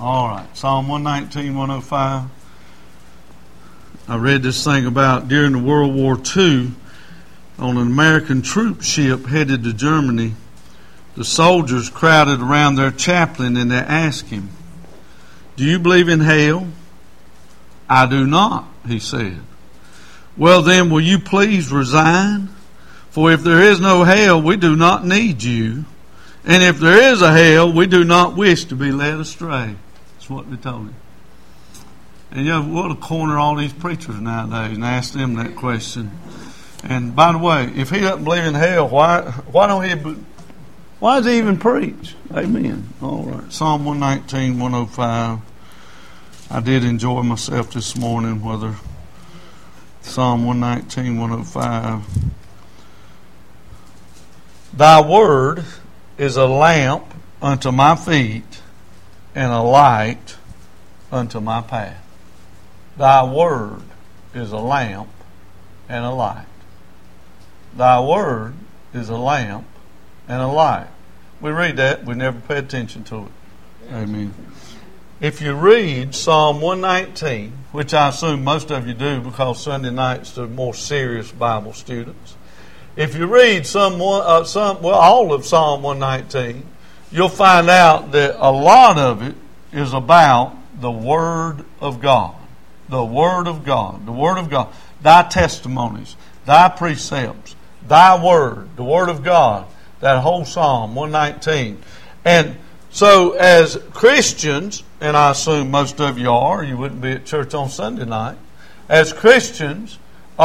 All right. Psalm 119, 105. I read this thing about during the World War II on an American troop ship headed to Germany. The soldiers crowded around their chaplain and they asked him, "Do you believe in hell?" "I do not," he said. "Well then, will you please resign? For if there is no hell, we do not need you. And if there is a hell, we do not wish to be led astray." That's what they told him. And you know, we'll corner all these preachers nowadays and ask them that question. And by the way, if he doesn't believe in hell, why does he even preach? Amen. All right. Psalm 119, 105. I did enjoy myself this morning, Psalm 119, 105. Thy word is a lamp unto my feet and a light unto my path. Thy word is a lamp and a light. Thy word is a lamp and a light. We read that, we never pay attention to it. Amen. If you read Psalm 119, which I assume most of you do because Sunday nights they're more serious Bible students. If you read all of Psalm 119, you'll find out that a lot of it is about the Word of God. The Word of God. The Word of God. Thy testimonies, thy precepts, thy Word, the Word of God. That whole Psalm 119. And so as Christians, and I assume most of you are, you wouldn't be at church on Sunday night. As Christians,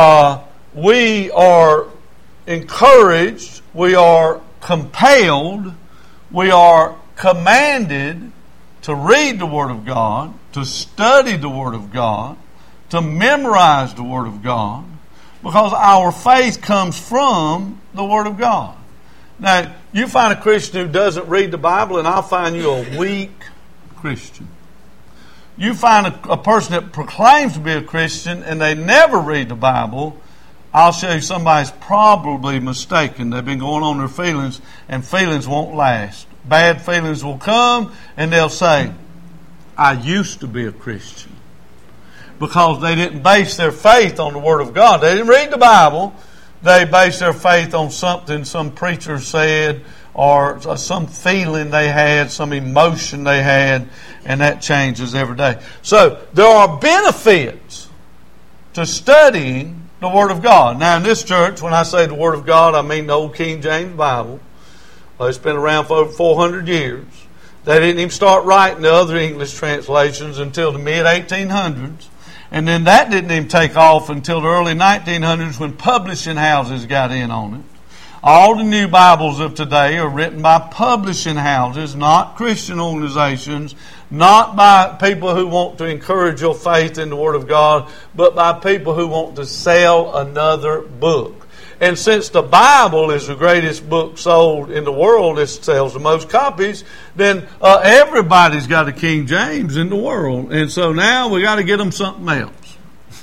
we are encouraged, we are compelled, we are commanded to read the Word of God, to study the Word of God, to memorize the Word of God, because our faith comes from the Word of God. Now, you find a Christian who doesn't read the Bible, and I'll find you a weak Christian. You find a person that proclaims to be a Christian, and they never read the Bible, I'll show you somebody's probably mistaken. They've been going on their feelings, and feelings won't last. Bad feelings will come, and they'll say, "I used to be a Christian." Because they didn't base their faith on the Word of God. They didn't read the Bible. They based their faith on something some preacher said or some feeling they had, some emotion they had, and that changes every day. So there are benefits to studying the Word of God. Now in this church, when I say the Word of God, I mean the old King James Bible. It's been around for over 400 years. They didn't even start writing the other English translations until the mid-1800s. And then that didn't even take off until the early 1900s when publishing houses got in on it. All the new Bibles of today are written by publishing houses, not Christian organizations, not by people who want to encourage your faith in the Word of God, but by people who want to sell another book. And since the Bible is the greatest book sold in the world, it sells the most copies, then everybody's got a King James in the world. And so now we got to get them something else.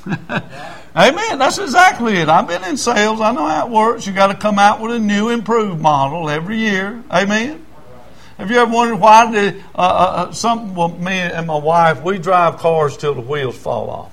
Amen. That's exactly it. I've been in sales. I know how it works. You got to come out with a new, improved model every year. Amen. Have you ever wondered why me and my wife, we drive cars till the wheels fall off?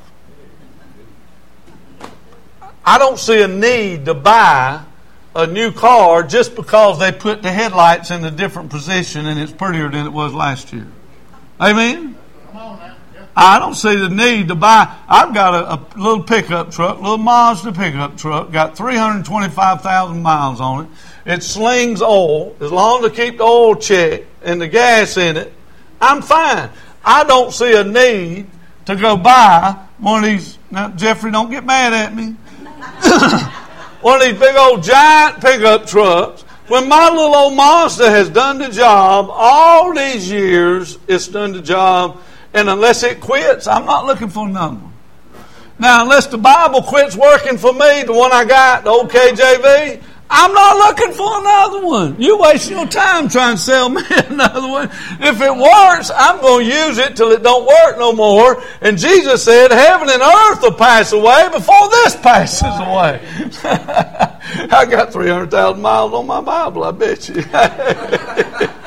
I don't see a need to buy a new car just because they put the headlights in a different position and it's prettier than it was last year. Amen? Come on now. Yeah. I don't see the need to buy. I've got a little pickup truck, little Mazda pickup truck, got 325,000 miles on it. It slings oil. As long as I keep the oil checked and the gas in it, I'm fine. I don't see a need to go buy one of these. Now, Jeffrey, don't get mad at me. One of these big old giant pickup trucks. When my little old Mazda has done the job, all these years it's done the job, and unless it quits, I'm not looking for another one. Now, unless the Bible quits working for me, the one I got, the old KJV, I'm not looking for another one. You waste your time trying to sell me another one. If it works, I'm going to use it till it don't work no more. And Jesus said, heaven and earth will pass away before this passes away. I got 300,000 miles on my Bible, I bet you.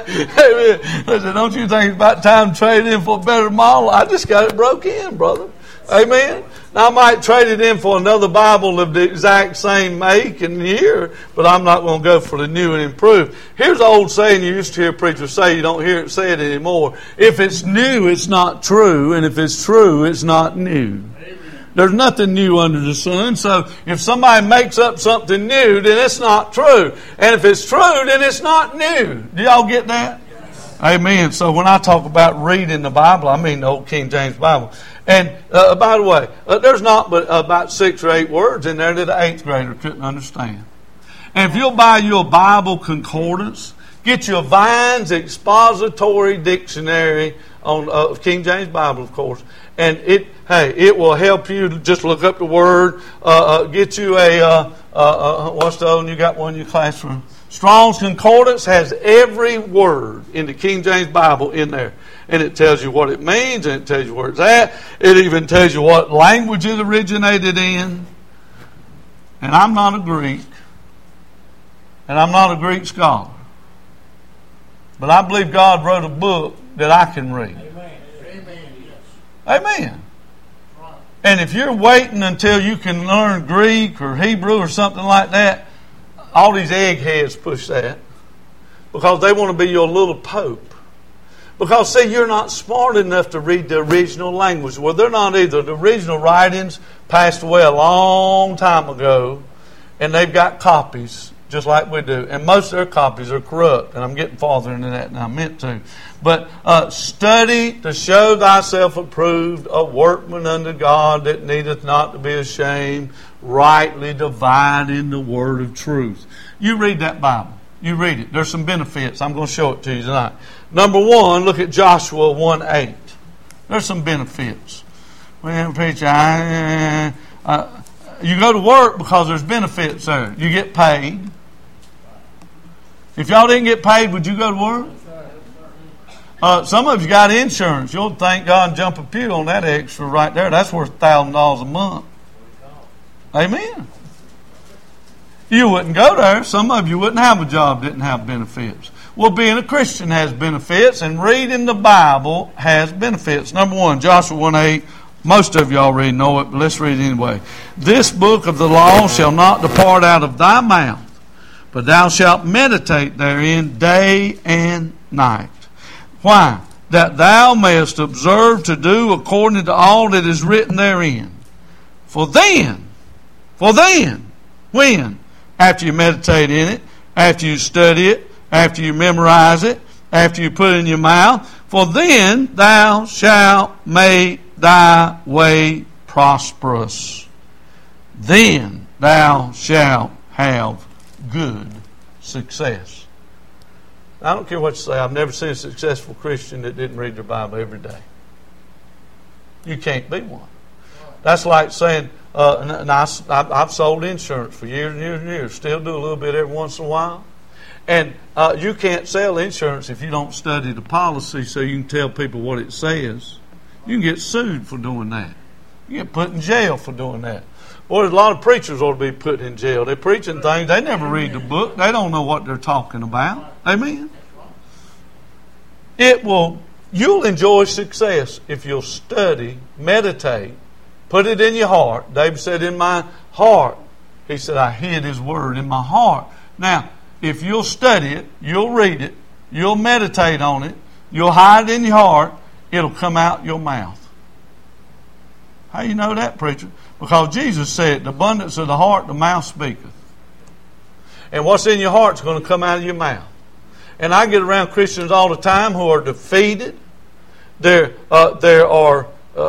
I said, don't you think it's about time to trade in for a better model? I just got it broke in, brother. Amen. Now, I might trade it in for another Bible of the exact same make and year, but I'm not going to go for the new and improved. Here's an old saying you used to hear preachers say. You don't hear it said anymore. If it's new, it's not true. And if it's true, it's not new. There's nothing new under the sun. So if somebody makes up something new, then it's not true. And if it's true, then it's not new. Do y'all get that? Yes. Amen. So when I talk about reading the Bible, I mean the old King James Bible. And by the way, there's not but about 6 or 8 words in there that an 8th grader couldn't understand. And if you'll buy you a Bible concordance, get you a Vine's Expository Dictionary on King James Bible, of course, and it will help you just look up the word. Get you a what's the other one? You got one in your classroom? Strong's Concordance has every word in the King James Bible in there. And it tells you what it means, and it tells you where it's at. It even tells you what language it originated in. And I'm not a Greek. And I'm not a Greek scholar. But I believe God wrote a book that I can read. Amen. Amen. And if you're waiting until you can learn Greek or Hebrew or something like that, all these eggheads push that. Because they want to be your little pope. Because, see, you're not smart enough to read the original language. Well, they're not either. The original writings passed away a long time ago, and they've got copies, just like we do. And most of their copies are corrupt, and I'm getting farther into that than I meant to. But study to show thyself approved, a workman unto God that needeth not to be ashamed, rightly dividing the word of truth. You read that Bible. You read it. There's some benefits. I'm going to show it to you tonight. Number 1, look at Joshua 1:8. There's some benefits. Well, preacher, you go to work because there's benefits there. You get paid. If y'all didn't get paid, would you go to work? Some of you got insurance. You'll thank God and jump a pew on that extra right there. That's worth $1,000 a month. Amen. You wouldn't go there. Some of you wouldn't have a job, didn't have benefits. Well, being a Christian has benefits, and reading the Bible has benefits. Number 1, Joshua 1:8. Most of you already know it, but let's read it anyway. This book of the law shall not depart out of thy mouth, but thou shalt meditate therein day and night. Why? That thou mayest observe to do according to all that is written therein. For then, when? After you meditate in it, after you study it, after you memorize it, after you put it in your mouth, for then thou shalt make thy way prosperous. Then thou shalt have good success. I don't care what you say. I've never seen a successful Christian that didn't read their Bible every day. You can't be one. That's like saying, and I've sold insurance for years and years and years. Still do a little bit every once in a while. And you can't sell insurance if you don't study the policy so you can tell people what it says. You can get sued for doing that. You get put in jail for doing that. Boy, there's a lot of preachers ought to be put in jail. They're preaching things. They never read the book. They don't know what they're talking about. Amen? You'll enjoy success if you'll study, meditate, put it in your heart. David said, in my heart. He said, I hid his word in my heart. Now, if you'll study it, you'll read it, you'll meditate on it, you'll hide it in your heart, it'll come out your mouth. How you know that, preacher? Because Jesus said, the abundance of the heart, the mouth speaketh. And what's in your heart is going to come out of your mouth. And I get around Christians all the time who are defeated. There are...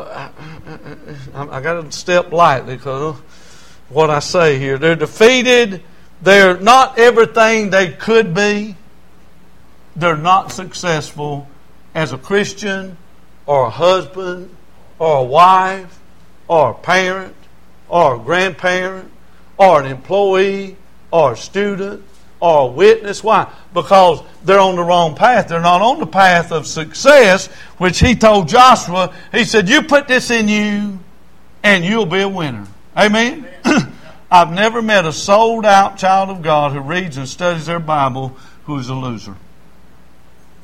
I got to step lightly because what I say here. They're defeated. They're not everything they could be. They're not successful as a Christian or a husband or a wife or a parent or a grandparent or an employee or a student or a witness. Why? Because they're on the wrong path. They're not on the path of success, which he told Joshua. He said, you put this in you and you'll be a winner. Amen? I've never met a sold out child of God who reads and studies their Bible who's a loser.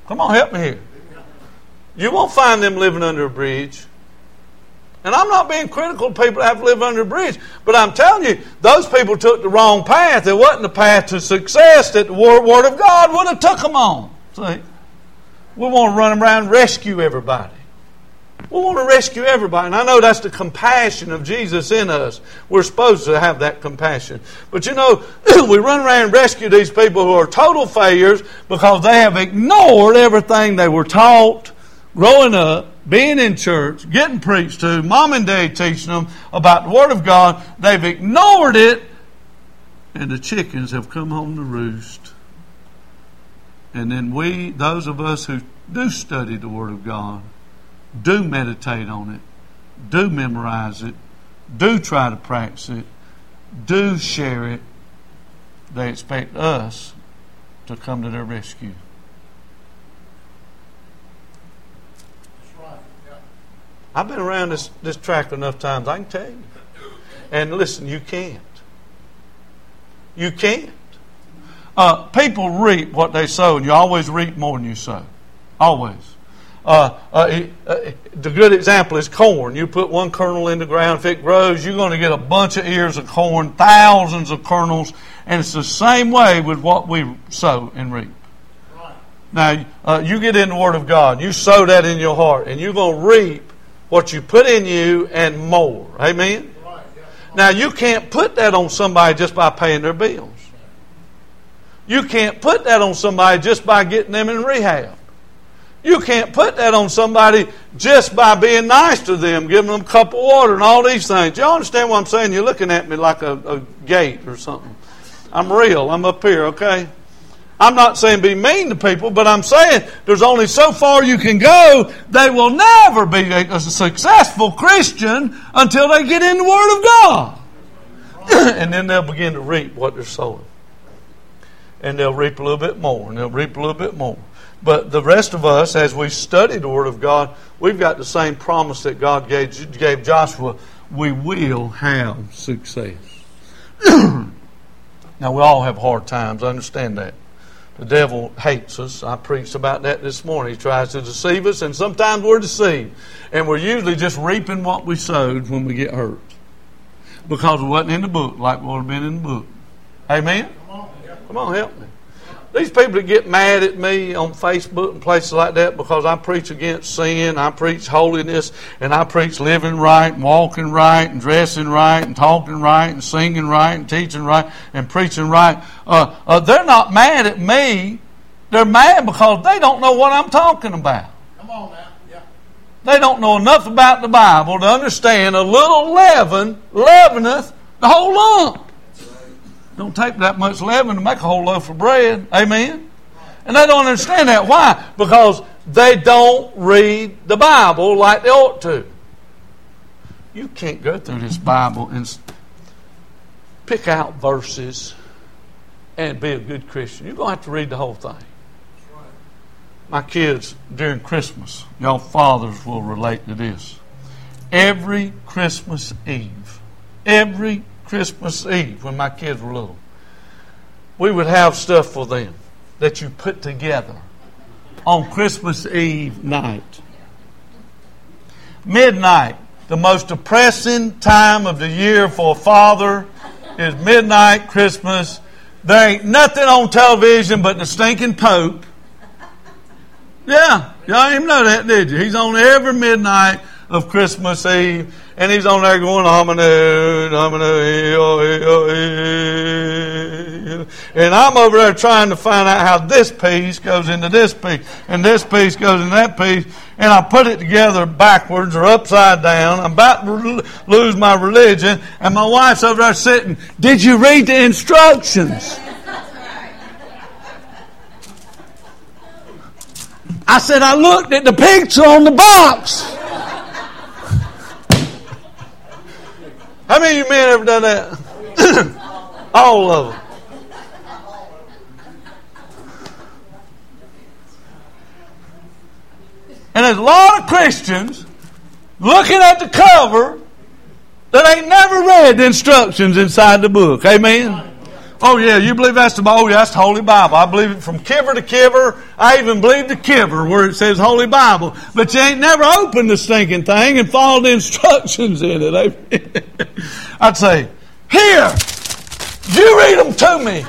Come on, help me here. You won't find them living under a bridge. And I'm not being critical of people that have to live under a bridge. But I'm telling you, those people took the wrong path. It wasn't the path to success that the Word of God would have took them on. See? We want to run around and rescue everybody. We want to rescue everybody. And I know that's the compassion of Jesus in us. We're supposed to have that compassion. But you know, we run around and rescue these people who are total failures because they have ignored everything they were taught growing up, being in church, getting preached to, mom and dad teaching them about the Word of God. They've ignored it, and the chickens have come home to roost. And then we, those of us who do study the Word of God, do meditate on it, do memorize it, do try to practice it, do share it, they expect us to come to their rescue. I've been around this track enough times, I can tell you. And listen, you can't. You can't. People reap what they sow, and you always reap more than you sow. Always. The good example is corn. You put one kernel in the ground, if it grows, you're going to get a bunch of ears of corn, thousands of kernels, and it's the same way with what we sow and reap. Now, you get in the Word of God, you sow that in your heart, and you're going to reap what you put in you and more. Amen? Now, you can't put that on somebody just by paying their bills. You can't put that on somebody just by getting them in rehab. You can't put that on somebody just by being nice to them, giving them a cup of water and all these things. Y'all understand what I'm saying? You're looking at me like a gate or something. I'm real. I'm up here, okay? I'm not saying be mean to people, but I'm saying there's only so far you can go. They will never be a successful Christian until they get in the Word of God. And then they'll begin to reap what they're sowing. And they'll reap a little bit more, and they'll reap a little bit more. But the rest of us, as we study the Word of God, we've got the same promise that God gave Joshua. We will have success. Now, we all have hard times. I understand that. The devil hates us. I preached about that this morning. He tries to deceive us, and sometimes we're deceived. And we're usually just reaping what we sowed when we get hurt. Because it wasn't in the book like it would have been in the book. Amen? Come on, help me. These people that get mad at me on Facebook and places like that because I preach against sin, I preach holiness, and I preach living right and walking right and dressing right and talking right and singing right and teaching right and preaching right. They're not mad at me. They're mad because they don't know what I'm talking about. Come on now. Yeah. They don't know enough about the Bible to understand a little leaven leaveneth the whole lump. Don't take that much leaven to make a whole loaf of bread. Amen? And they don't understand that. Why? Because they don't read the Bible like they ought to. You can't go through this Bible and pick out verses and be a good Christian. You're going to have to read the whole thing. My kids, during Christmas, y'all fathers will relate to this. Every Christmas Eve, when my kids were little, we would have stuff for them that you put together on Christmas Eve night. Midnight, the most depressing time of the year for a father is midnight Christmas. There ain't nothing on television but the stinking Pope. Yeah, y'all didn't even know that, did you? He's on every midnight of Christmas Eve, and he's on there going, and I'm over there trying to find out how this piece goes into this piece, and this piece goes into that piece, and I put it together backwards or upside down. I'm about to lose my religion, and my wife's over there sitting, did you read the instructions? I said, I looked at the picture on the box. How many of you men ever done that? All of them. And there's a lot of Christians looking at the cover that ain't never read the instructions inside the book. Amen? Oh yeah, you believe that's the Bible? Oh yeah, that's the Holy Bible. I believe it from kiver to kiver. I even believe the kiver where it says Holy Bible. But you ain't never opened the stinking thing and followed the instructions in it. I'd say, here, you read them to me.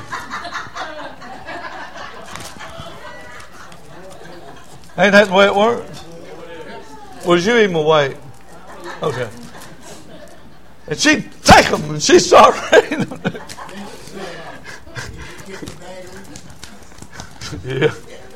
Ain't that the way it works? Was you even awake? Okay. And she'd take them and she'd start reading them. Yeah.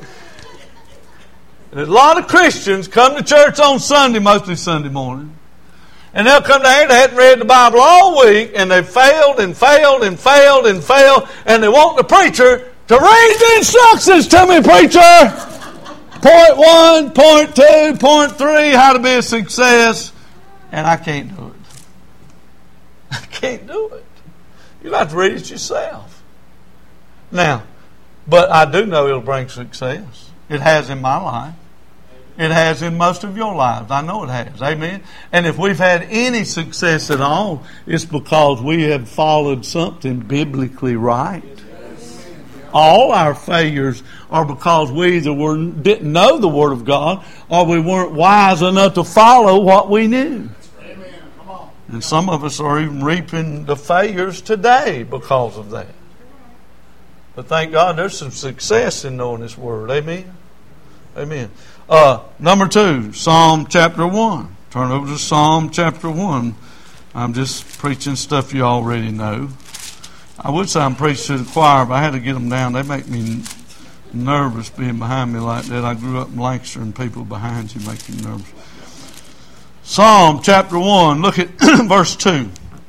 And a lot of Christians come to church on Sunday, mostly Sunday morning, and they'll come down here, they hadn't read the Bible all week, and they've failed and failed and failed and failed, and they want the preacher to read the instructions to me, preacher. Point 1, point 2, point 3, how to be a success. And I can't do it. I can't do it. You'll have to read it yourself. Now, but I do know it'll bring success. It has in my life. It has in most of your lives. I know it has. Amen. And if we've had any success at all, it's because we have followed something biblically right. All our failures are because we either didn't know the Word of God or we weren't wise enough to follow what we knew. Amen. Come on. And some of us are even reaping the failures today because of that. But thank God there's some success in knowing this Word. Amen. Amen. Number 2, Psalm chapter 1. Turn over to Psalm chapter 1. I'm just preaching stuff you already know. I would say I'm preaching to the choir, but I had to get them down. They make me nervous being behind me like that. I grew up in Lancaster, and people behind you make you nervous. Psalm chapter 1, look at verse 2.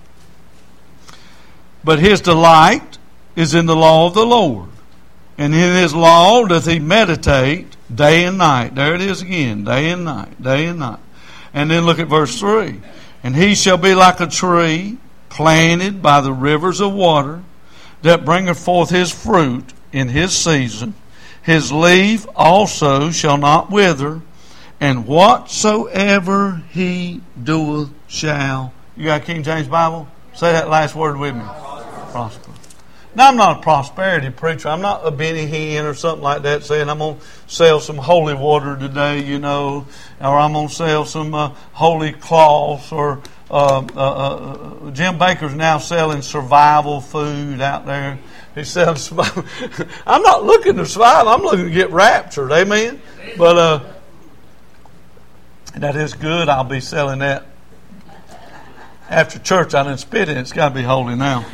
But his delight is in the law of the Lord, and in his law doth he meditate day and night. There it is again, day and night, day and night. And then look at verse 3. And he shall be like a tree planted by the rivers of water, that bringeth forth his fruit in his season. His leaf also shall not wither, and whatsoever he doeth shall. You got a King James Bible? Say that last word with me. Prosper. Now, I'm not a prosperity preacher. I'm not a Benny Hinn or something like that saying I'm going to sell some holy water today, you know, or I'm going to sell some holy cloths, or Jim Baker's now selling survival food out there. He's selling survival. I'm not looking to survive. I'm looking to get raptured. Amen? But that is good. I'll be selling that after church. I didn't spit in it. It's got to be holy now.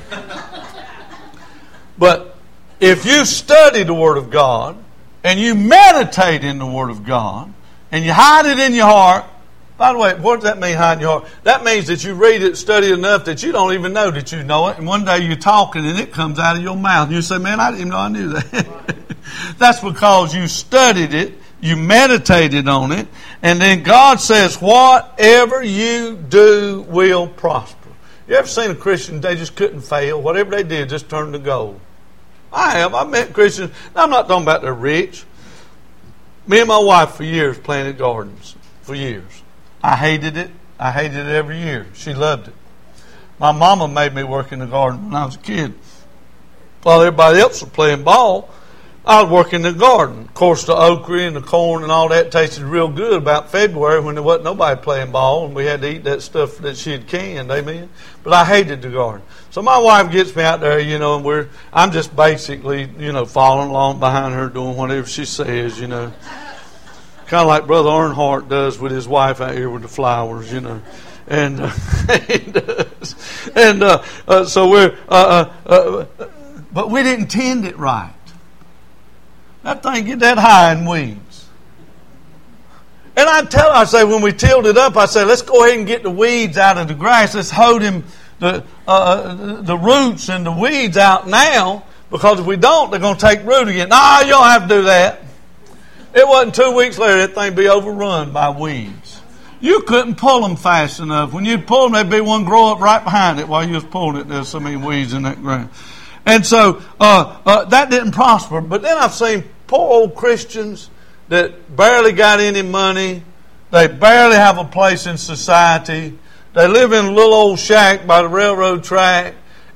But if you study the Word of God and you meditate in the Word of God and you hide it in your heart, by the way, what does that mean, hide in your heart? That means that you read it, study it enough that you don't even know that you know it. And one day you're talking and it comes out of your mouth. And you say, man, I didn't even know I knew that. That's because you studied it, you meditated on it, and then God says, whatever you do will prosper. You ever seen a Christian, they just couldn't fail. Whatever they did just turned to gold. I have. I've met Christians. Now, I'm not talking about they're rich. Me and my wife for years planted gardens. For years. I hated it. I hated it every year. She loved it. My mama made me work in the garden when I was a kid. While everybody else was playing ball, I was working in the garden. Of course, the okra and the corn and all that tasted real good about February when there wasn't nobody playing ball and we had to eat that stuff that she had canned. Amen. But I hated the garden. So my wife gets me out there, you know, and I'm just basically, you know, following along behind her doing whatever she says, you know. Kind of like Brother Earnhardt does with his wife out here with the flowers, you know. And he does. And so we're, but we didn't tend it right. That thing get that high in weeds. And I say, when we tilled it up, I say, let's go ahead and get the weeds out of the grass. Let's hold the roots and the weeds out now, because if we don't, they're going to take root again. No, you don't have to do that. It wasn't 2 weeks later that thing be overrun by weeds. You couldn't pull them fast enough. When you'd pull them, there'd be one grow up right behind it while you was pulling it. There's so many weeds in that ground. And so that didn't prosper. But then I've seen poor old Christians that barely got any money. They barely have a place in society. They live in a little old shack by the railroad track.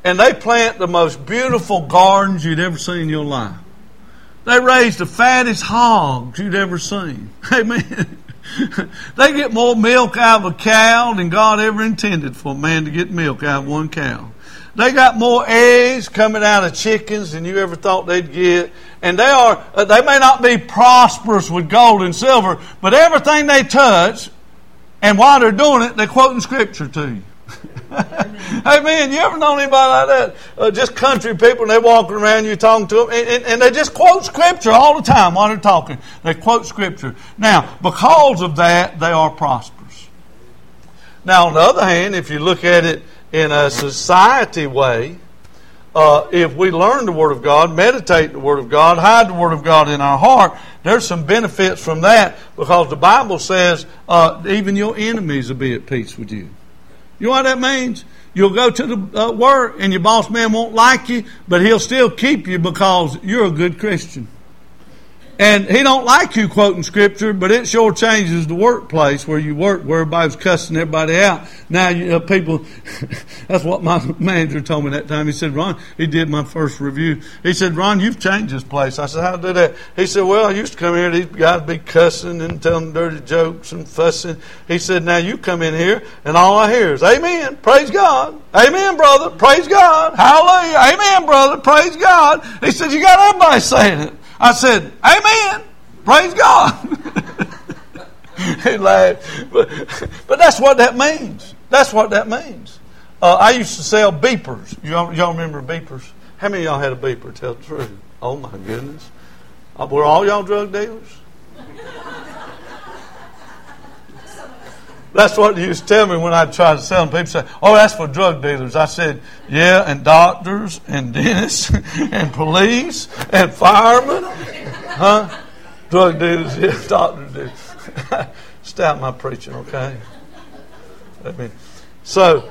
and they plant the most beautiful gardens you'd ever seen in your life. They raise the fattest hogs you'd ever seen. Amen. They get more milk out of a cow than God ever intended for a man to get milk out of one cow. They got more eggs coming out of chickens than you ever thought they'd get. And they may not be prosperous with gold and silver, but everything they touch, and while they're doing it, they're quoting Scripture to you. Amen. You ever known anybody like that? Just country people, and they're walking around, you talking to them, and they just quote Scripture all the time while they're talking. They quote Scripture. Now, because of that, they are prosperous. Now, on the other hand, if you look at it in a society way, if we learn the Word of God, meditate the Word of God, hide the Word of God in our heart, there's some benefits from that, because the Bible says even your enemies will be at peace with you. You know what that means? You'll go to the work and your boss man won't like you, but he'll still keep you because you're a good Christian. And he don't like you quoting Scripture, but it sure changes the workplace where you work, where everybody's cussing everybody out. Now people, that's what my manager told me that time. He said, Ron, he did my first review. He said, Ron, you've changed this place. I said, how do that? He said, well, I used to come here, these guys be cussing and telling dirty jokes and fussing. He said, now you come in here and all I hear is, amen, praise God. Amen, brother, praise God. Hallelujah, amen, brother, praise God. He said, you got everybody saying it. I said, amen, praise God. He laughed. But that's what that means. That's what that means. I used to sell beepers. Y'all remember beepers? How many of y'all had a beeper? Tell the truth. Oh, my goodness. Were all y'all drug dealers? That's what you used to tell me when I tried to sell them. People say, oh, that's for drug dealers. I said, yeah, and doctors and dentists and police and firemen. Huh? Drug dealers, yeah, doctors do. Stop my preaching, okay? But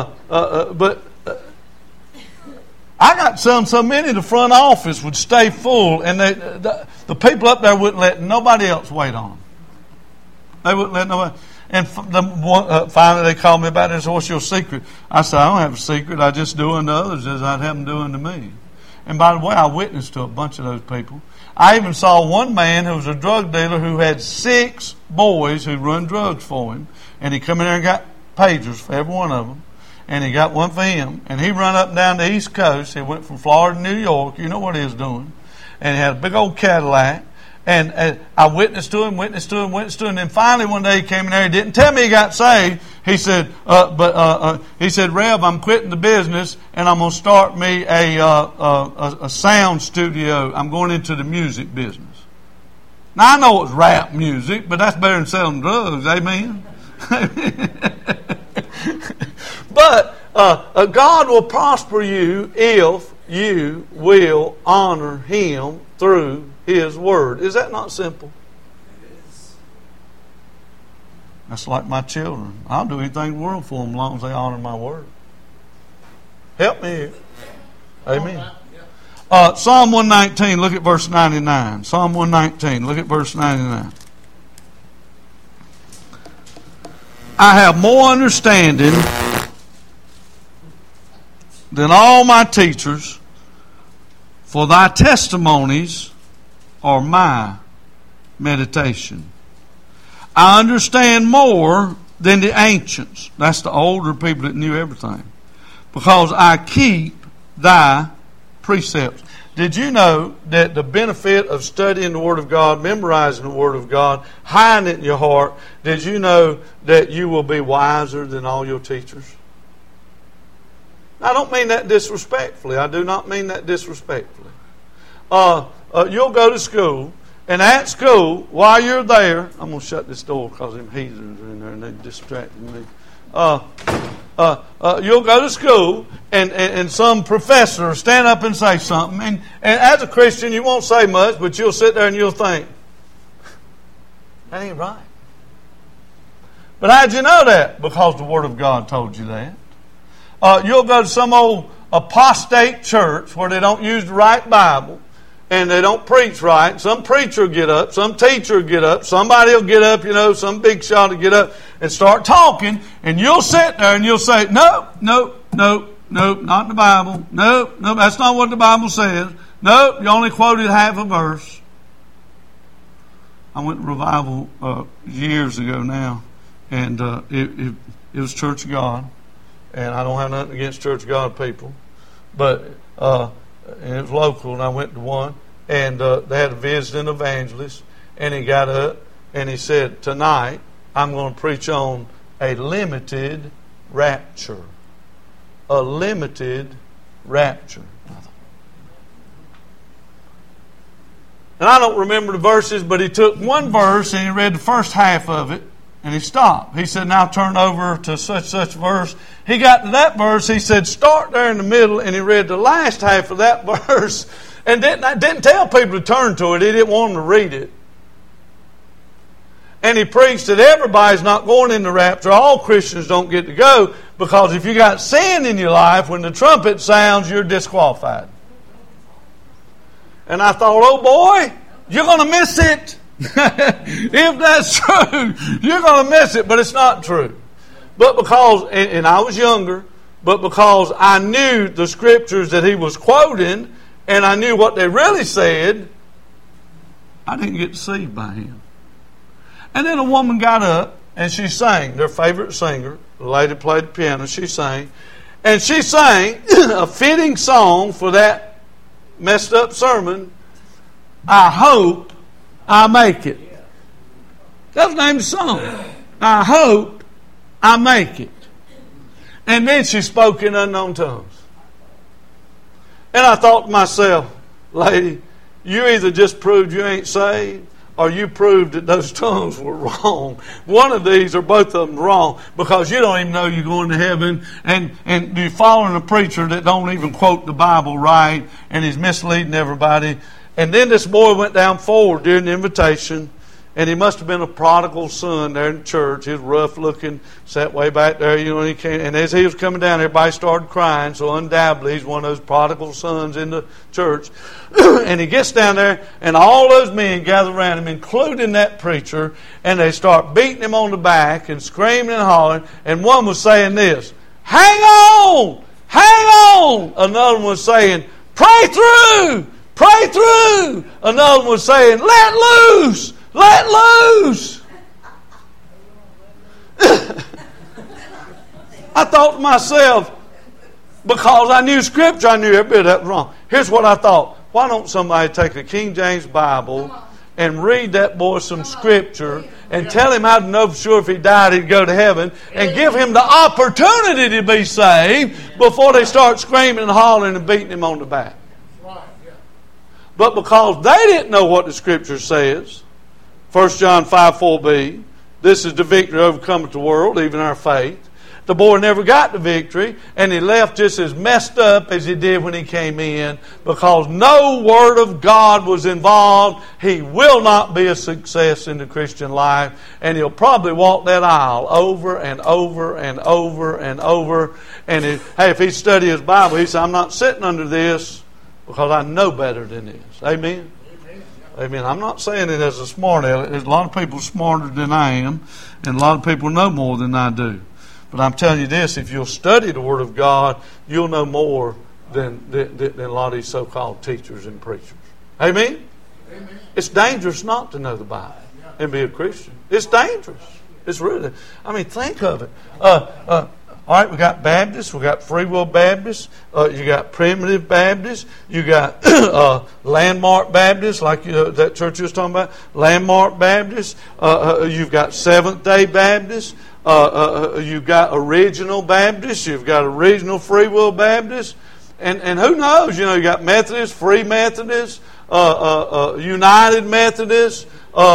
I got so many the front office would stay full, and the people up there wouldn't let nobody else wait on them. They wouldn't let nobody. And finally they called me about it and said, what's your secret? I said, I don't have a secret. I just do unto others as I'd have them do unto me. And by the way, I witnessed to a bunch of those people. I even saw one man who was a drug dealer who had 6 boys who run drugs for him. And he come in there and got pagers for every one of them. And he got one for him. And he run up and down the East Coast. He went from Florida to New York. You know what he was doing. And he had a big old Cadillac. And I witnessed to him. And then finally one day he came in there. He didn't tell me he got saved. He said, he said, Rev, I'm quitting the business and I'm going to start me a sound studio. I'm going into the music business. Now I know it's rap music, but that's better than selling drugs. Amen. But God will prosper you if you will honor Him through His Word. Is that not simple? It is. That's like my children. I'll do anything in the world for them as long as they honor my Word. Help me here. Amen. Psalm 119, look at verse 99. Psalm 119, look at verse 99. I have more understanding than all my teachers, for thy testimonies are my meditation. I understand more than the ancients. That's the older people that knew everything. Because I keep thy precepts. Did you know that the benefit of studying the Word of God, memorizing the Word of God, hiding it in your heart, did you know that you will be wiser than all your teachers? I don't mean that disrespectfully. I do not mean that disrespectfully. You'll go to school, and at school, while you're there, I'm going to shut this door because them heathens are in there and they're distracting me. You'll go to school, and some professor will stand up and say something, and as a Christian, you won't say much, but you'll sit there and you'll think, that ain't right. But how'd you know that? Because the Word of God told you that. You'll go to some old apostate church where they don't use the right Bible and they don't preach right. Some preacher will get up, some teacher will get up, somebody will get up, some big shot will get up and start talking, and you'll sit there and you'll say, no, Nope, not in the Bible. Nope, that's not what the Bible says. Nope, you only quoted half a verse. I went to revival years ago now, and it was Church of God, and I don't have nothing against Church of God people, but and it was local, and I went to one, and they had a visiting evangelist, and he got up and he said, "Tonight I'm going to preach on a limited rapture." A limited rapture. And I don't remember the verses, but he took one verse and he read the first half of it and he stopped. He said, "Now turn over to such verse." He got to that verse, he said, "Start there in the middle," and he read the last half of that verse and didn't tell people to turn to it. He didn't want them to read it. And he preached that everybody's not going in the rapture. All Christians don't get to go, because if you got sin in your life, when the trumpet sounds, you're disqualified. And I thought, oh boy, you're going to miss it. If that's true, you're going to miss it. But it's not true. But because, and I was younger, but because I knew the scriptures that he was quoting, and I knew what they really said, I didn't get deceived by him. And then a woman got up and she sang, their favorite singer, the lady played the piano, she sang. And she sang a fitting song for that messed up sermon, "I Hope I Make It." That was the name of the song. "I hope I make it." And then she spoke in unknown tongues. And I thought to myself, lady, you either just proved you ain't saved, or you proved that those tongues were wrong. One of these or both of them wrong, because you don't even know you're going to heaven, and you're following a preacher that don't even quote the Bible right, and he's misleading everybody. And then this boy went down forward during the invitation, and he must have been a prodigal son there in church. He was rough looking, sat way back there, and he came, and as he was coming down, everybody started crying, so undoubtedly he's one of those prodigal sons in the church. And he gets down there, and all those men gather around him, including that preacher, and they start beating him on the back and screaming and hollering, and one was saying this, "Hang on! Hang on!" Another one was saying, "Pray through! Pray through!" Another one was saying, "Let loose! Let loose!" I thought to myself, because I knew Scripture, I knew every bit of that was wrong. Here's what I thought. Why don't somebody take a King James Bible and read that boy some Scripture and tell him how to know for sure if he died he'd go to heaven, and give him the opportunity to be saved before they start screaming and hollering and beating him on the back. But because they didn't know what the Scripture says, 1 John 5:4b, this is the victory overcometh the world, even our faith. The boy never got the victory, and he left just as messed up as he did when he came in, because no Word of God was involved. He will not be a success in the Christian life, and he'll probably walk that aisle over and over and over and over. And if he studied his Bible, he said, "I'm not sitting under this because I know better than this." Amen? Amen. I'm not saying it as a smart aleck. There's a lot of people smarter than I am, and a lot of people know more than I do. But I'm telling you this, if you'll study the Word of God, you'll know more than a lot of these so-called teachers and preachers. Amen? Amen. It's dangerous not to know the Bible and be a Christian. It's dangerous. It's really, think of it. All right, we got Baptists, we got Free Will Baptists, you got Primitive Baptists, you got Landmark Baptists, like that church you was talking about, Landmark Baptists, you've got Seventh-day Baptists, you've got Original Baptists, you've got Original Free Will Baptists, and who knows, you got Methodists, Free Methodists, United Methodists,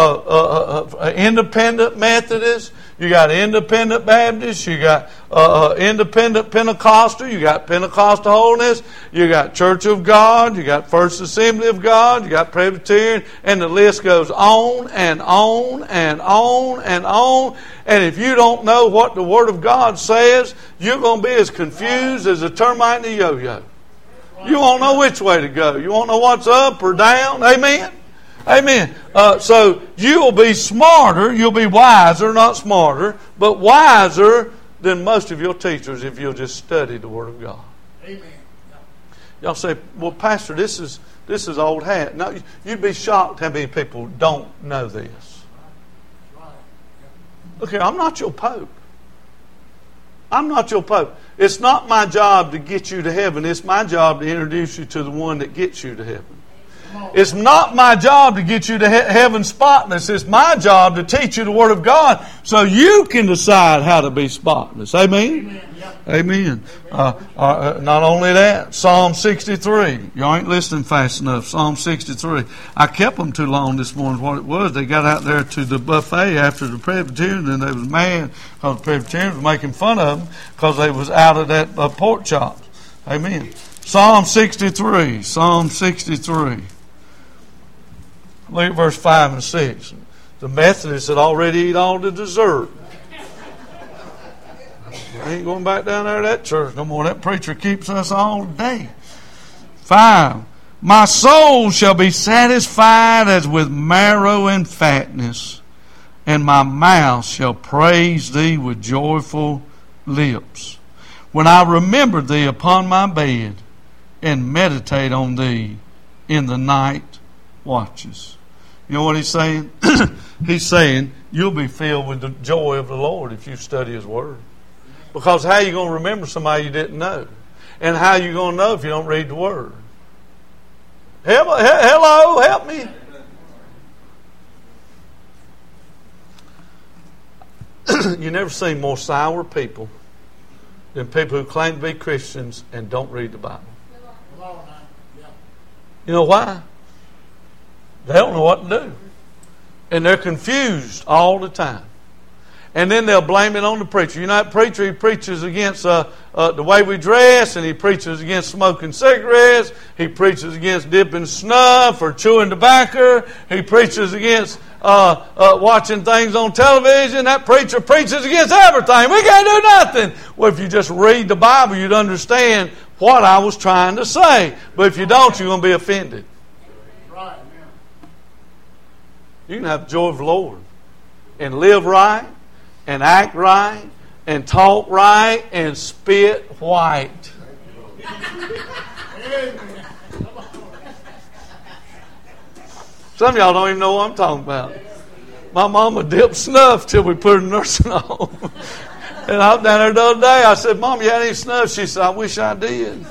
Independent Methodists, you got Independent Baptists, you got Independent Pentecostal, you got Pentecostal Holiness, you got Church of God, you got First Assembly of God, you got Presbyterian, and the list goes on and on and on and on. And if you don't know what the Word of God says, you're going to be as confused as a termite in a yo-yo. You won't know which way to go. You won't know what's up or down. Amen? Amen. So you'll be smarter, you'll be wiser, not smarter, but wiser than most of your teachers if you'll just study the Word of God. Amen. Y'all say, well, Pastor, this is old hat. No, you'd be shocked how many people don't know this. Look here, I'm not your Pope. I'm not your Pope. It's not my job to get you to heaven. It's my job to introduce you to the one that gets you to heaven. It's not my job to get you to heaven spotless. It's my job to teach you the Word of God so you can decide how to be spotless. Amen? Amen. Not only that, Psalm 63. Y'all ain't listening fast enough. Psalm 63. I kept them too long this morning. What it was, they got out there to the buffet after the Presbyterians, and they was mad because the Presbyterians was making fun of them because they was out of that pork chops. Amen. Psalm 63. Psalm 63. Look at verse 5 and 6. The Methodists had already eaten all the dessert. I ain't going back down there to that church no more. That preacher keeps us all day. 5. My soul shall be satisfied as with marrow and fatness, and my mouth shall praise thee with joyful lips. When I remember thee upon my bed, and meditate on thee in the night watches. You know what he's saying? He's saying you'll be filled with the joy of the Lord if you study His Word. Because how are you going to remember somebody you didn't know? And how are you going to know if you don't read the Word? Hello, help me. You never see more sour people than people who claim to be Christians and don't read the Bible. You know why? They don't know what to do. And they're confused all the time. And then they'll blame it on the preacher. You know that preacher, he preaches against the way we dress, and he preaches against smoking cigarettes. He preaches against dipping snuff or chewing tobacco. He preaches against watching things on television. That preacher preaches against everything. We can't do nothing. Well, if you just read the Bible, you'd understand what I was trying to say. But if you don't, you're going to be offended. Right. You can have the joy of the Lord and live right and act right and talk right and spit white. Some of y'all don't even know what I'm talking about. My mama dipped snuff till we put her in nursing home. And I was down there the other day. I said, Mom, you had any snuff? She said, I wish I did.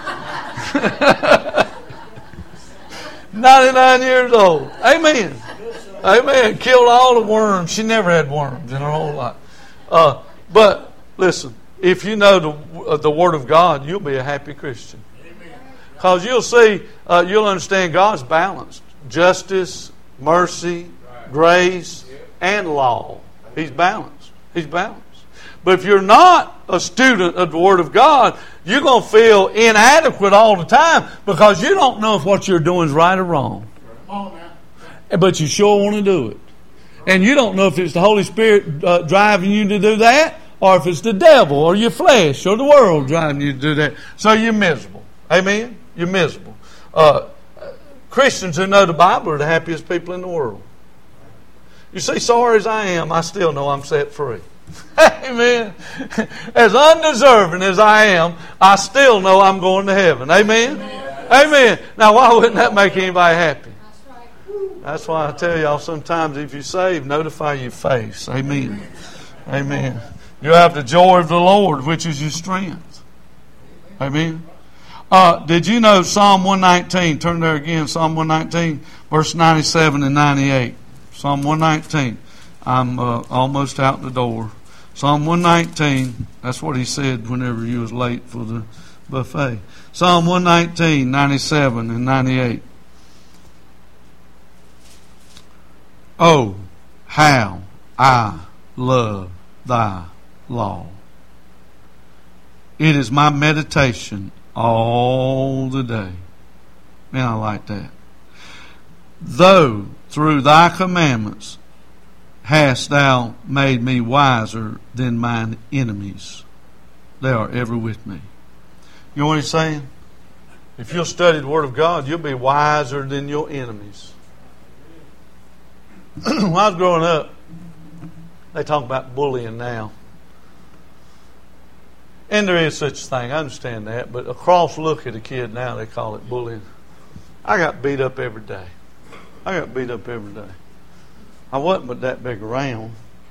99 years old. Amen. Amen. Killed all the worms. She never had worms in her whole life. But listen, if you know the Word of God, you'll be a happy Christian. Because you'll see, you'll understand God's balanced. Justice, mercy, grace, and law. He's balanced. He's balanced. But if you're not a student of the Word of God, you're going to feel inadequate all the time because you don't know if what you're doing is right or wrong. But you sure want to do it. And you don't know if it's the Holy Spirit driving you to do that, or if it's the devil or your flesh or the world driving you to do that. So you're miserable. Amen? You're miserable. Christians who know the Bible are the happiest people in the world. You see, sorry as I am, I still know I'm set free. Amen. As undeserving as I am, I still know I'm going to heaven. Amen? Amen. Now, why wouldn't that make anybody happy? That's why I tell y'all sometimes if you're saved, notify your face. Amen. Amen. You have the joy of the Lord, which is your strength. Amen. Did you know Psalm 119? Turn there again. Psalm 119, verse 97 and 98. Psalm 119. I'm almost out the door. Psalm 119. That's what he said whenever you was late for the buffet. Psalm 119, 97 and 98. Oh, how I love thy law. It is my meditation all the day. Man, I like that. Though through thy commandments hast thou made me wiser than mine enemies. They are ever with me. You know what he's saying? If you'll study the Word of God, you'll be wiser than your enemies. When I was growing up, they talk about bullying now. And there is such a thing. I understand that. But a cross look at a kid now, they call it bullying. I got beat up every day. I wasn't but that big around.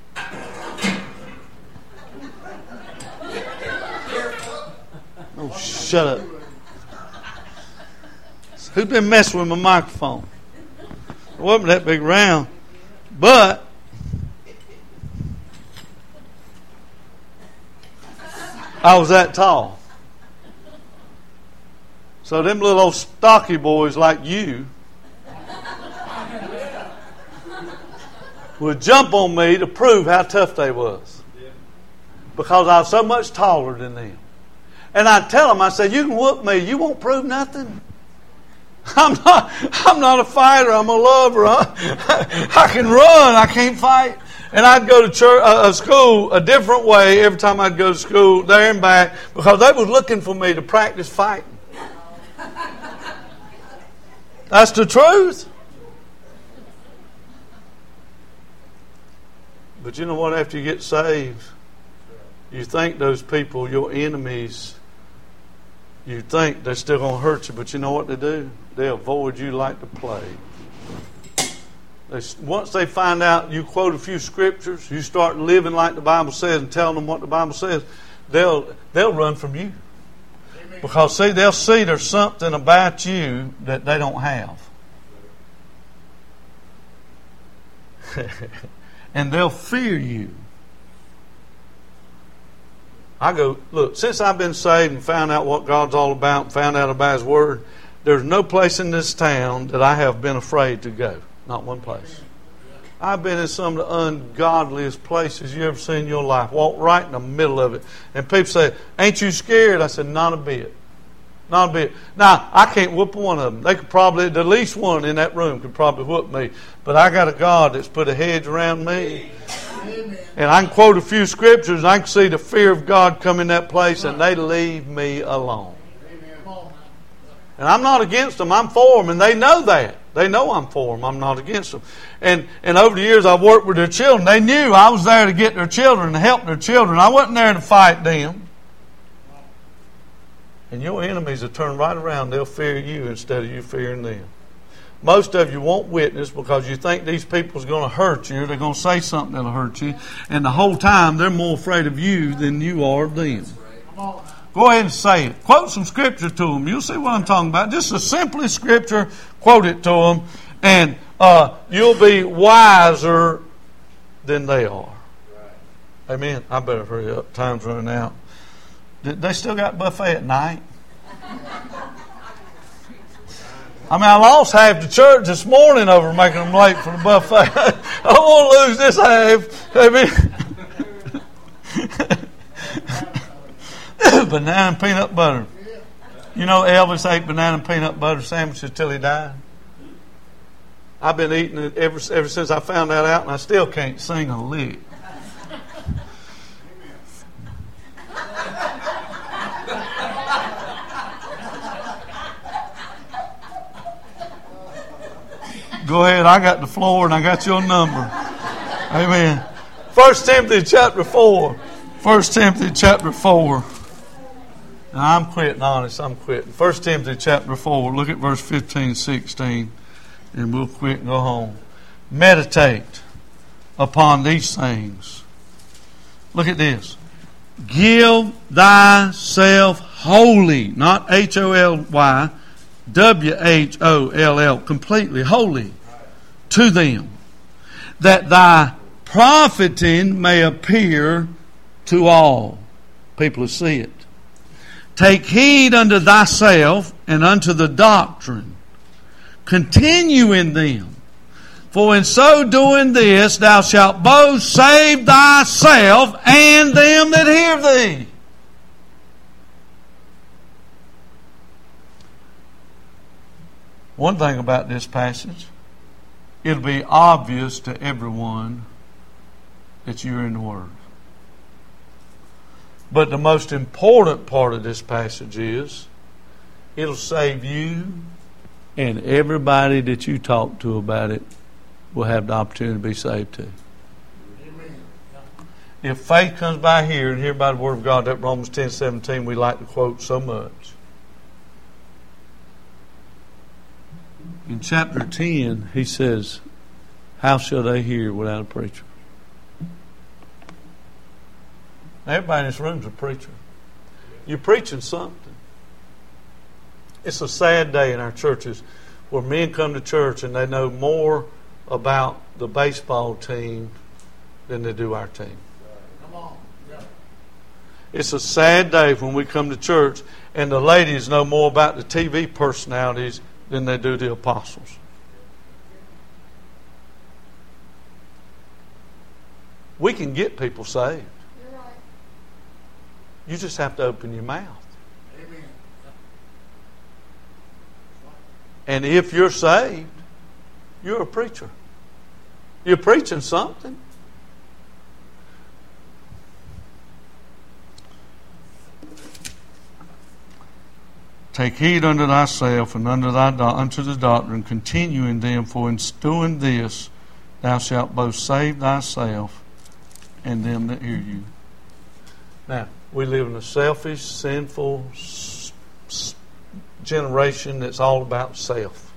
Oh, shut up. Who's been messing with my microphone? I wasn't that big around. But I was that tall. So them little old stocky boys like you would jump on me to prove how tough they was. Because I was so much taller than them. And I'd tell them, I said, you can whoop me, you won't prove nothing. I'm not a fighter, I'm a lover. I can run, I can't fight. And I'd go to church, school a different way every time I'd go to school, there and back, because they was looking for me to practice fighting. That's the truth. But you know what? After you get saved, you think those people, your enemies, you think they're still going to hurt you, but you know what they do? They avoid you like the plague. Once they find out you quote a few scriptures, you start living like the Bible says and telling them what the Bible says, they'll run from you. Because see, they'll see there's something about you that they don't have. And they'll fear you. I go, look, since I've been saved and found out what God's all about and found out about His Word, there's no place in this town that I have been afraid to go. Not one place. I've been in some of the ungodliest places you ever seen in your life. Walked right in the middle of it. And people say, ain't you scared? I said, not a bit. Not a bit. Now, I can't whoop one of them. They could probably, the least one in that room could probably whoop me. But I got a God that's put a hedge around me. Amen. And I can quote a few scriptures and I can see the fear of God come in that place and they leave me alone. And I'm not against them. I'm for them. And they know that. They know I'm for them. I'm not against them. And over the years I've worked with their children. They knew I was there to get their children, to help their children. I wasn't there to fight them. And your enemies will turn right around. They'll fear you instead of you fearing them. Most of you won't witness because you think these people are going to hurt you. They're going to say something that'll hurt you. And the whole time they're more afraid of you than you are of them. Go ahead and say it. Quote some scripture to them. You'll see what I'm talking about. Just the simplest scripture. Quote it to them. And you'll be wiser than they are. Amen. I better hurry up. Time's running out. They still got buffet at night? I mean, I lost half the church this morning over making them late for the buffet. I don't want to lose this half. Banana and peanut butter. You know Elvis ate banana and peanut butter sandwiches till he died? I've been eating it ever since I found that out, and I still can't sing a lick. Go ahead, I got the floor and I got your number. Amen. 1 Timothy chapter 4. 1 Timothy chapter 4. Now I'm quitting, honest, I'm quitting. 1 Timothy chapter 4, look at verse 15, 16, and we'll quit and go home. Meditate upon these things. Look at this. Give thyself wholly, not H-O-L-Y, W-H-O-L-L, completely, wholly, to them, that thy profiting may appear to all people who see it. Take heed unto thyself and unto the doctrine. Continue in them. For in so doing this, thou shalt both save thyself and them that hear thee. One thing about this passage, it'll be obvious to everyone that you're in the Word. But the most important part of this passage is it'll save you, and everybody that you talk to about it will have the opportunity to be saved too. If faith comes by hearing, and hearing by the Word of God, that Romans 10:17 we like to quote so much. In chapter 10, he says, how shall they hear without a preacher? Everybody in this room is a preacher. You're preaching something. It's a sad day in our churches where men come to church and they know more about the baseball team than they do our team. It's a sad day when we come to church and the ladies know more about the TV personalities than they do the apostles. We can get people saved. You're right. You just have to open your mouth. Amen. And if you're saved, you're a preacher. You're preaching something. Take heed unto thyself and unto the doctrine, continue in them, for in doing this thou shalt both save thyself and them that hear you. Now, we live in a selfish, sinful generation that's all about self.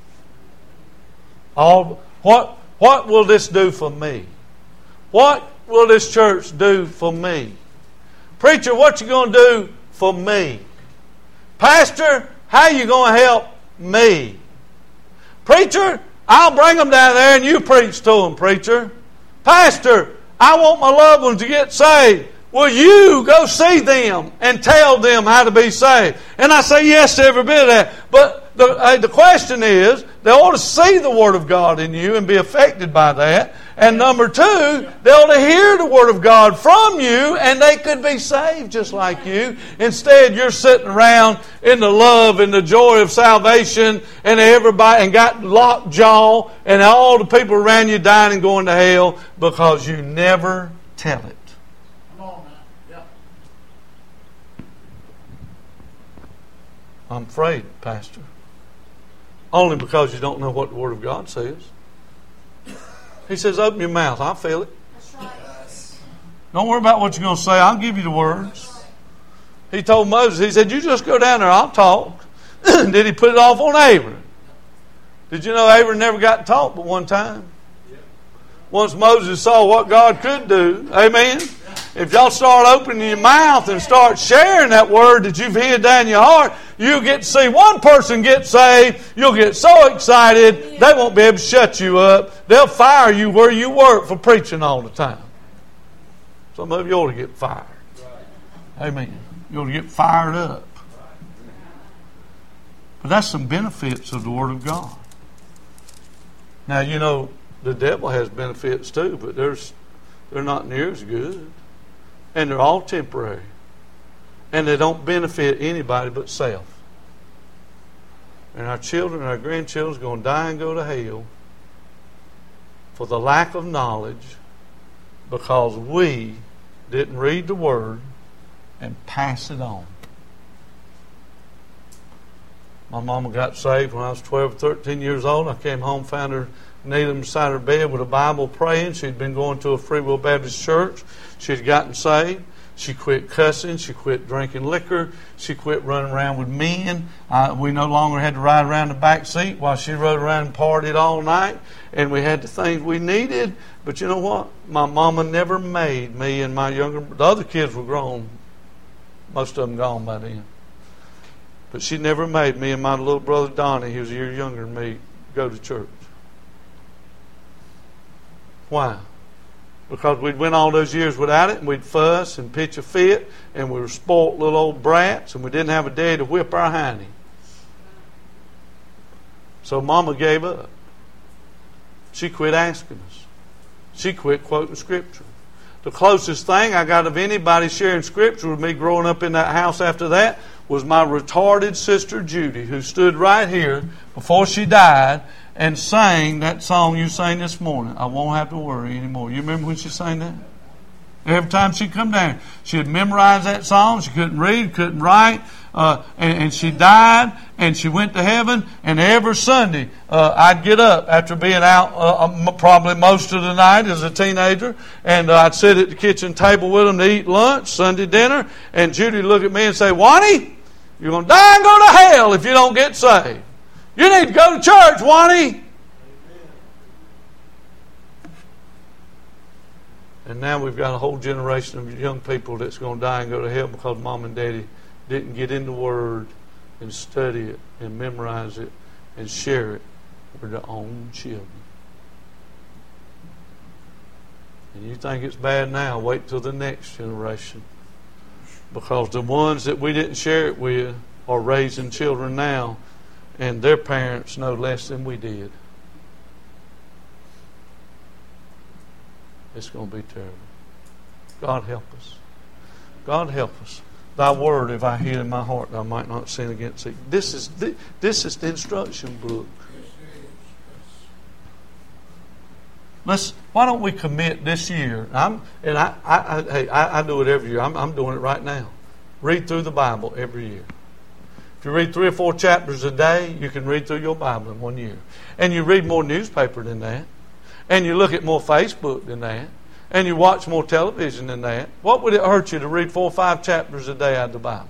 What will this do for me? What will this church do for me? Preacher, what you going to do for me? Pastor, how you going to help me? Preacher, I'll bring them down there and you preach to them, preacher. Pastor, I want my loved ones to get saved. Will you go see them and tell them how to be saved? And I say yes to every bit of that. But the question is, they ought to see the Word of God in you and be affected by that. And number two, they ought to hear the Word of God from you and they could be saved just like you. Instead, you're sitting around in the love and the joy of salvation and everybody and got lockjaw and all the people around you dying and going to hell because you never tell it. I'm afraid, Pastor. Only because you don't know what the Word of God says. He says, open your mouth. I'll feel it. That's right. Don't worry about what you're going to say. I'll give you the words. He told Moses, he said, you just go down there. I'll talk. Did he put it off on Aaron? Did you know Aaron never got to talk but one time? Once Moses saw what God could do. Amen. If y'all start opening your mouth and start sharing that word that you've hid down your heart, you'll get to see one person get saved. You'll get so excited, they won't be able to shut you up. They'll fire you where you work for preaching all the time. Some of you ought to get fired. Amen. You ought to get fired up. But that's some benefits of the Word of God. Now, you know, the devil has benefits too, but they're not near as good. And they're all temporary. And they don't benefit anybody but self. And our children and our grandchildren are going to die and go to hell for the lack of knowledge because we didn't read the Word and pass it on. My mama got saved when I was 12 or 13 years old. I came home, found her kneeling beside her bed with a Bible praying. She'd been going to a Free Will Baptist church. She'd gotten saved. She quit cussing. She quit drinking liquor. She quit running around with men. We no longer had to ride around the back seat while she rode around and partied all night. And we had the things we needed. But you know what? My mama never made me and my the other kids were grown. Most of them gone by then. But she never made me and my little brother Donnie, who was a year younger than me, go to church. Why? Because we'd went all those years without it, and we'd fuss and pitch a fit, and we were spoilt little old brats, and we didn't have a daddy to whip our hiney. So Mama gave up. She quit asking us. She quit quoting Scripture. The closest thing I got of anybody sharing Scripture with me growing up in that house after that was my retarded sister Judy, who stood right here before she died and sang that song you sang this morning, I Won't Have to Worry Anymore. You remember when she sang that? Every time she'd come down, she'd memorize that song. She couldn't read, couldn't write, and she died, and she went to heaven. And every Sunday, I'd get up after being out probably most of the night as a teenager, and I'd sit at the kitchen table with them to eat lunch, Sunday dinner, and Judy'd look at me and say, "Wani, you're going to die and go to hell if you don't get saved. You need to go to church, Wani." And now we've got a whole generation of young people that's going to die and go to hell because mom and daddy didn't get in the Word and study it and memorize it and share it with their own children. And you think it's bad now, wait till the next generation. Because the ones that we didn't share it with are raising children now, and their parents know less than we did. It's going to be terrible. God help us. God help us. Thy word, if I hid in my heart, I might not sin against thee. This is the instruction book. Why don't we commit this year? I do it every year. I'm doing it right now. Read through the Bible every year. If you read 3 or 4 chapters a day, you can read through your Bible in 1 year. And you read more newspaper than that. And you look at more Facebook than that. And you watch more television than that. What would it hurt you to read 4 or 5 chapters a day out of the Bible?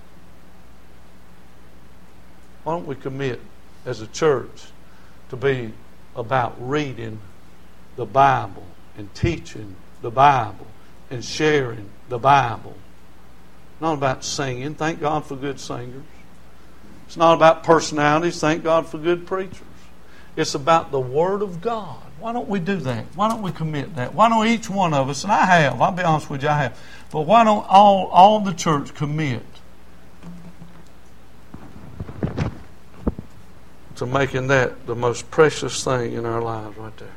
Why don't we commit as a church to be about reading the Bible and teaching the Bible and sharing the Bible? Not about singing. Thank God for good singers. It's not about personalities. Thank God for good preachers. It's about the Word of God. Why don't we do that? Why don't we commit that? Why don't each one of us, and I have, I'll be honest with you, I have, but why don't all the church commit to making that the most precious thing in our lives right there?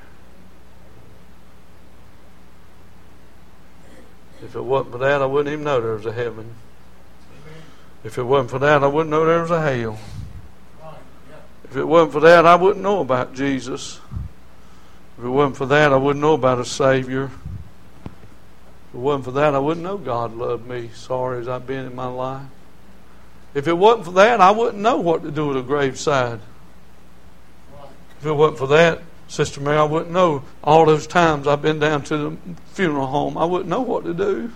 If it wasn't for that, I wouldn't even know there was a heaven. If it wasn't for that, I wouldn't know there was a hell. If it wasn't for that, I wouldn't know about Jesus. If it wasn't for that, I wouldn't know about a Savior. If it wasn't for that, I wouldn't know God loved me, sorry as I've been in my life. If it wasn't for that, I wouldn't know what to do with a graveside. If it wasn't for that, Sister Mary, I wouldn't know all those times I've been down to the funeral home. I wouldn't know what to do.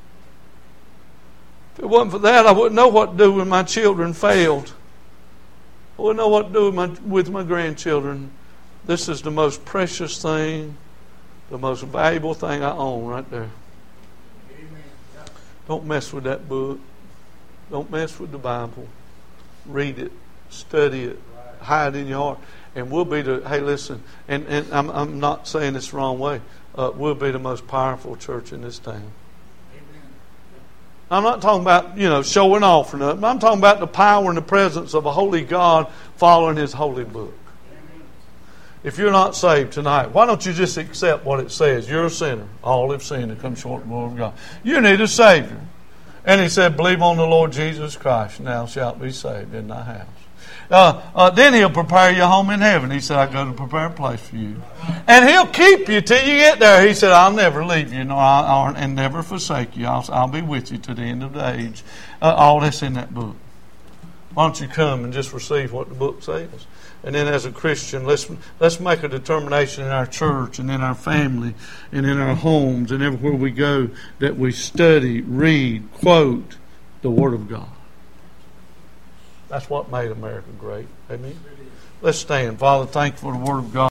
If it wasn't for that, I wouldn't know what to do when my children failed. I wouldn't know what to do with my grandchildren. This is the most precious thing, the most valuable thing I own right there. Amen. Don't mess with that book. Don't mess with the Bible. Read it. Study it. Hide it in your heart. And we'll be hey listen, and I'm not saying this the wrong way, we'll be the most powerful church in this town. I'm not talking about, showing off or nothing. I'm talking about the power and the presence of a holy God following His holy book. If you're not saved tonight, why don't you just accept what it says? You're a sinner. All have sinned and come short of the glory of God. You need a Savior. And He said, believe on the Lord Jesus Christ, and thou shalt be saved in thy house. Then He'll prepare your home in heaven. He said, I go to prepare a place for you. And He'll keep you till you get there. He said, I'll never leave you and never forsake you. I'll be with you to the end of the age. All that's in that book. Why don't you come and just receive what the book says? And then as a Christian, let's make a determination in our church and in our family and in our homes and everywhere we go that we study, read, quote the Word of God. That's what made America great. Amen. Let's stand. Father, thank you for the Word of God.